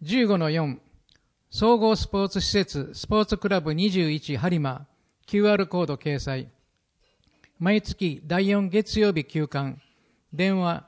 15-4 総合スポーツ施設スポーツクラブ21播磨 QR コード掲載。毎月第4月曜日休館。電話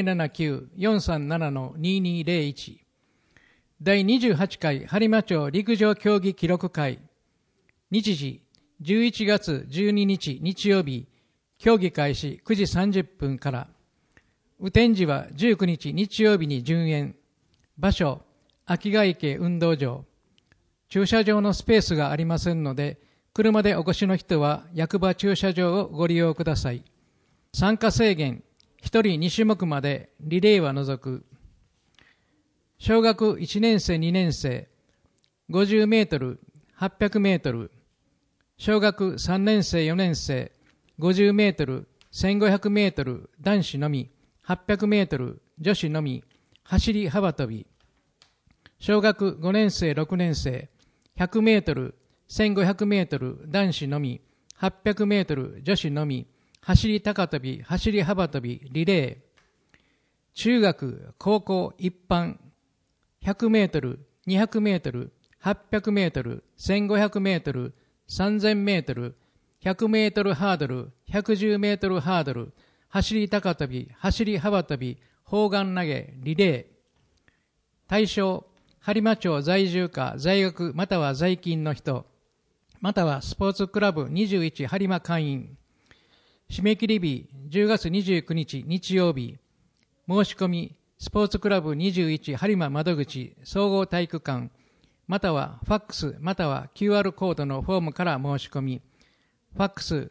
079-437-2201。第28回播磨町陸上競技記録会。日時11月12日日曜日、競技開始9時30分から。雨天時は19日日曜日に順延。場所、秋ヶ池運動場。駐車場のスペースがありませんので、車でお越しの人は役場駐車場をご利用ください。参加制限、1人2種目まで、リレーは除く。小学1年生2年生、50メートル、800メートル。小学3年生4年生、50メートル、1500メートル、男子のみ、800メートル、女子のみ、走り幅跳び。小学5年生6年生、100メートル、1500メートル、男子のみ、800メートル、女子のみ、走り高跳び、走り幅跳び、リレー。中学、高校、一般、100メートル、200メートル、800メートル、1500メートル、3000メートル、100メートルハードル、110メートルハードル、走り高跳び、走り幅跳び、砲丸投げ、リレー。対象、播磨町在住か在学または在勤の人、またはスポーツクラブ21播磨会員。締め切り日10月29日日曜日。申し込みスポーツクラブ21播磨窓口総合体育館、またはファックスまたは QR コードのフォームから申し込み。ファックス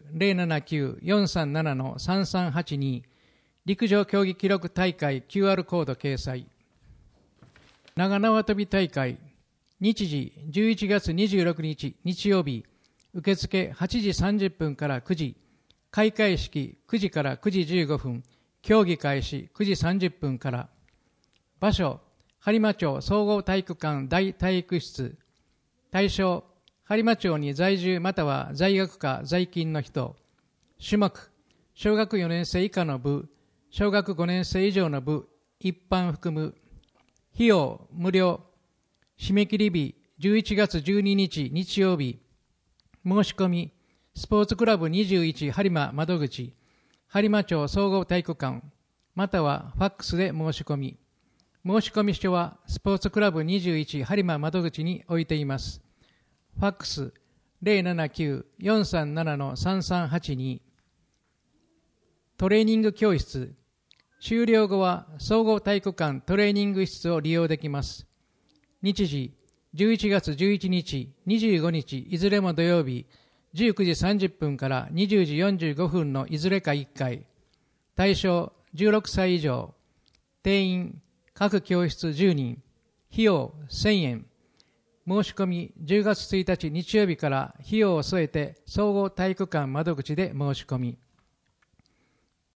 079-437-3382。陸上競技記録大会 QR コード掲載。長縄跳び大会。日時11月26日日曜日。受付8時30分から9時。開会式9時から9時15分。競技開始9時30分から。場所、播磨町総合体育館大体育室。対象、播磨町に在住または在学か在勤の人。種目、小学4年生以下の部、小学5年生以上の部、一般含む。費用無料。締め切り日11月12日日曜日。申し込みスポーツクラブ21播磨窓口播磨町総合体育館またはファックスで申し込み。申し込み書はスポーツクラブ21播磨窓口に置いています。ファックス 079-437-3382。トレーニング教室。終了後は総合体育館トレーニング室を利用できます。日時11月11日、25日いずれも土曜日、19時30分から20時45分のいずれか1回。対象16歳以上。定員各教室10人。費用1000円。申し込み10月1日日曜日から費用を添えて総合体育館窓口で申し込み。